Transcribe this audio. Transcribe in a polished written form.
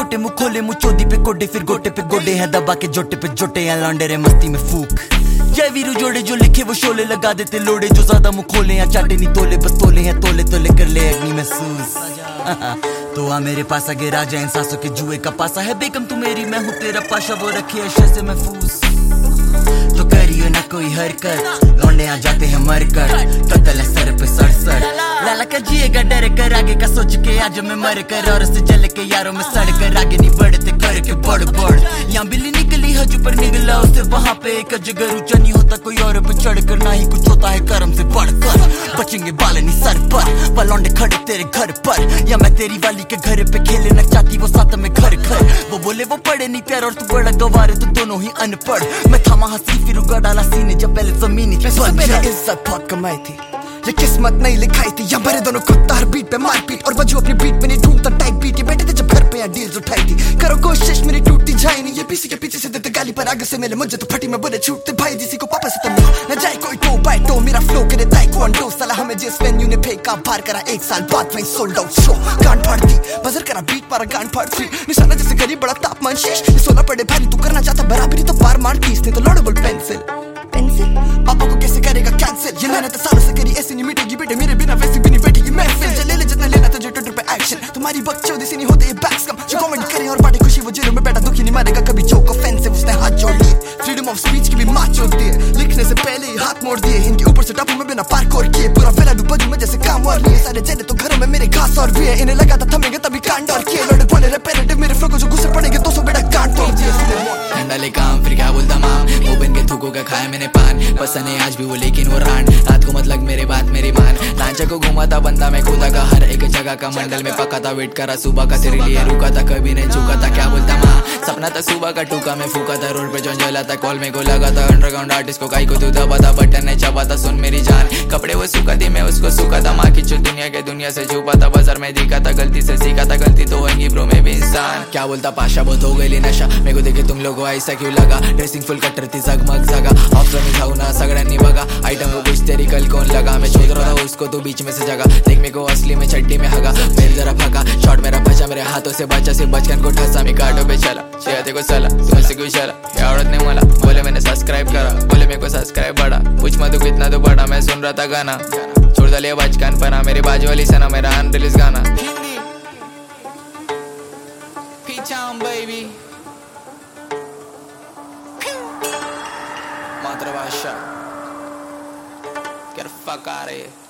मोटे मुँह खोले मुँह चोदी पे कोडे फिर गोटे पे गोडे हैं दबा के जोटे पे जोटे हैं लौंडे रे मस्ती में फूक। जय वीरू जोड़े जो लिखे वो शोले लगा देते लोड़े जो ज्यादा मुँह खोले या चाटे नहीं तोले बस तोले हैं तोले तोले कर ले अग्नि महसूस। तो आ मेरे पास आगे राजा इन सांसों के जुए का पासा है बेगम तू मेरी मैं हूँ तेरा पाशा वो रखी है से महफूज। तो करियो ना कोई हरकत लौंडे आ जाते हैं मरकर कतल है सर पे सड़ लाला का जिएगा डर कर आगे का सोच के आज मैं मर कर और से जल के यारों में सड़ कर आगे नहीं बढ़ते करके बड़ बड़। यहाँ बिल्ली निकली हज पर निकला उससे वहाँ पे एक जगह ऊंचा नहीं होता कोई और पे चढ़ कर ना ही कुछ होता है कर्म से बढ़ कर बचेंगे बाल नहीं सर पर लौंडे खड़े तेरे घर पर या मैं तेरी वाली के घर पे खेले न चाहती वो साथ में घर घर वो बोले वो पढ़े नहीं प्यार और तू बड़ा गवार है तो दोनों ही अनपढ़। मैं थामा हंसी फिर उगा डाला सीने जब पहले जमीनी इज्जत बहुत कमाई थी ये किस्मत नहीं लिखाई थी या भरे दोनों कुत्ता हर बीट पे मारपीट और बजू अपनी बीट में नहीं ढूंढता टाइप बीट। ये बैठे थे जब घर पे यहाँ डील्स उठाई थी करो कोशिश मेरी टूटती जाए नहीं ये पीछे के पीछे से देते गाली पर आगे से मिले मुझे तो फटी में बुरे छूटते भाई जिसी को पापा से तो न जाए कोई टो बाय टो मेरा फ्लो करे ताइक्वांडो साला हमें जिस वेन्यू ने फेंका बाहर करा 1 साल बाद वहीं सोल्ड आउट शो गांड फाड़ती बजर करा बीट मारा गांड फाड़ती निशाना जैसे गरीब बड़ा तापमान शीश 16 पड़े भारी तू करना चाहता बराबरी तो बार मार तीस नहीं तो लोडेबल पेंसिल पापा को कैसे करेगा कैंसिल ये मैंने तो सालों से करी ऐसी नहीं मिटेगी बेटे मेरे बिना वैसे भी नहीं बैठेगी महफिल ले ले जितना लेना तुझे ट्विटर पे एक्शन तुम्हारी बकचोदी से नहीं होते ये बैक्स कम जो कमेंट करे और बाटे खुशी वो जेलों में बैठा दुखी नहीं मारेगा कभी जोक ऑफेंसिव उसने हाथ जोड़ लिए फ्रीडम ऑफ स्पीच की भी मार चोट दी है लिखने से पहले ही हाथ मोड़ दिए इनके ऊपर से टापू में बिना पार्कोर किए पूरा फैला डूबा में जैसे काम और नहीं सारे चले तो घरों में मेरे घास और भी है इन्हें लगा था थमेंगे तभी कांड और किए लौटे बोले रेपेरेटिव मेरे फ्लो को जो गुस्से पड़ेंगे 200 बेटा कांड तोड़ दिए डंडा काम फिर क्या बोलता माम ओपन के थूकों का खाया मैंने पान पसंद है आज भी वो लेकिन वो रान रात को मतलब मेरे बात मेरी मान लांचा को घुमाता बंदा मैं खुदा का हर एक जगह का मंडल में पका था वेट करा सुबह का तेरे लिए रुका था कभी नहीं झुका था क्या बोलता माँ सपना था सुबह का टूका मैं फूका था रोड पे जौन जला था कॉल में को लगा था अंडरग्राउंड आर्टिस्ट को काई को तू दबा था बटन नहीं चबा था सुन मेरी जान कपड़े वो सूखा थी मैं उसको सूखा था माँ की चुन दुनिया के दुनिया से छुपा था बाजार में दिखा था गलती से सीखा था गलती तो होंगी ब्रो में भी इंसान क्या बोलता पाशा बहुत हो गई नशा मेरे को देखे तुम लोगों ऐसा क्यों लगा ड्रेसिंग फुल कटर थी जगमग जगा ऑफर में खाऊ ना सगड़नी बगा आइटम को कुछ तेरी कल कौन लगा मैं चोद रहा था उसको तो बीच में से जगा देख मेरे को असली में छट्टी में हगा मेरे जरा फका शॉट मेरा बचा मेरे हाथों से बचा से बचकन को ठसा मैं काटो पे चला चेहते को चला तुमसे कोई चला क्या औरत ने मला बोले मैंने सब्सक्राइब करा बोले मेरे को सब्सक्राइब बढ़ा पूछ मत कितना तो बढ़ा मैं सुन रहा था गाना छोड़ डालिए बचकान पना मेरी बाजू वाली सना मेरा अनरिलीज गाना baby मातृभाषा get the fuck out of here